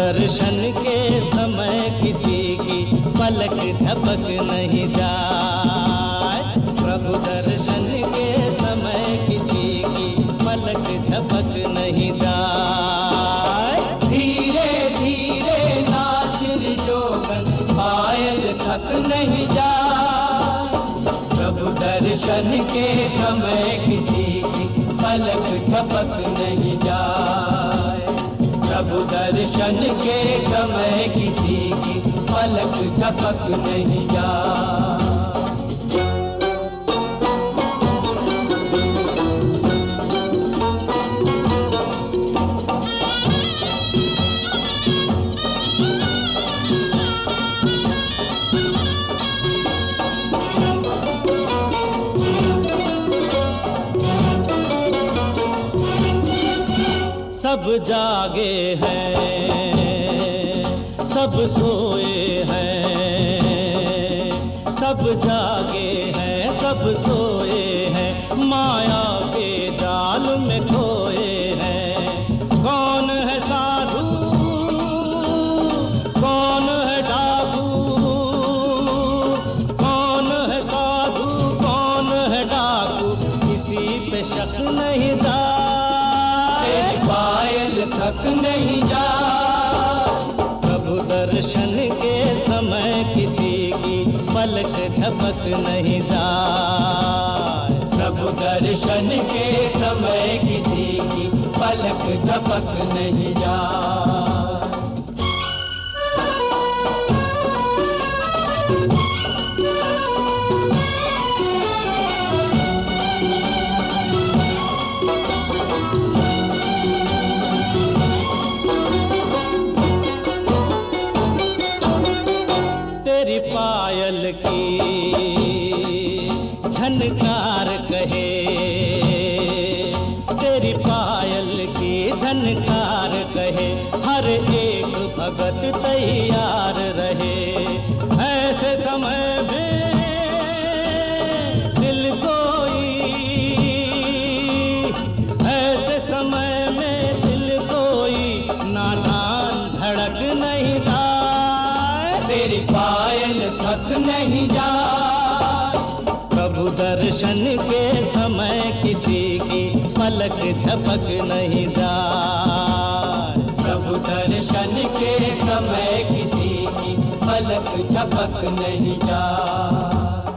दर्शन के समय किसी की पलक झपक नहीं जाए। प्रभु दर्शन के समय किसी की पलक झपक नहीं जाए। धीरे धीरे नाच जोगन पायल थक नहीं जाए। प्रभु दर्शन के समय किसी की पलक झपक नहीं जाए। प्रभु दर्शन के समय किसी की पलक झपक नहीं जाए। सब जागे हैं, सब सोए हैं, सब जागे हैं, सब सोए हैं, माया के जाल में खोए हैं। कौन है साधु, कौन है डाकू, कौन है साधु, कौन है डाकू, किसी पे शक नहीं जा। पायल थक नहीं जा। प्रभु दर्शन के समय किसी की पलक झपक नहीं जाए। प्रभु दर्शन के समय किसी की पलक झपक नहीं जाए। तेरी पायल की झनकार कहे, तेरी पायल की झनकार कहे, हर एक भगत तैयार रहे। ऐसे समय में दिल कोई, ऐसे समय में दिल कोई नादान धड़क नहीं जाए। तेरी पायल थक नहीं जा। प्रभु दर्शन के समय किसी की पलक झपक नहीं जाए। प्रभु दर्शन के समय किसी की पलक झपक नहीं जाए।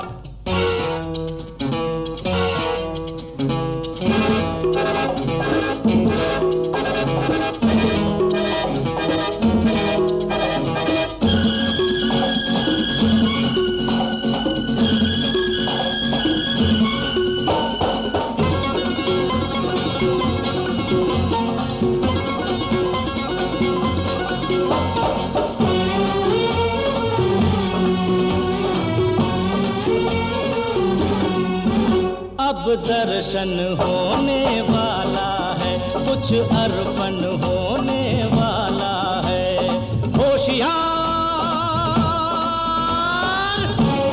अब दर्शन होने वाला है, कुछ अर्पण होने वाला है। होशियार,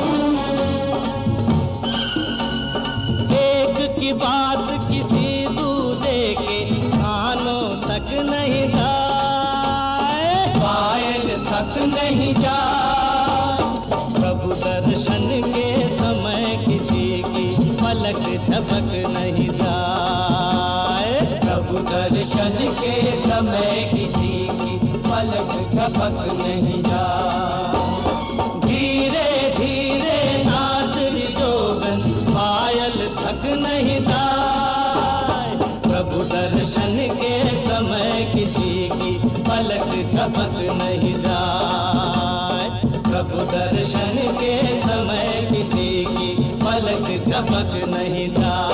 एक की बात किसी दूजे के कानों तक नहीं जाए। पायल थक नहीं जा। प्रभु दर्शन के समय किसी की पलक झपक नहीं जाए। प्रभु दर्शन के समय किसी की पलक झपक नहीं जाए। धीरे धीरे नाच जोगन पायल थक नहीं जाए। प्रभु दर्शन के समय किसी की पलक झपक नहीं जाए। प्रभु दर्शन के समय किसी की पलक झपक नहीं जाए।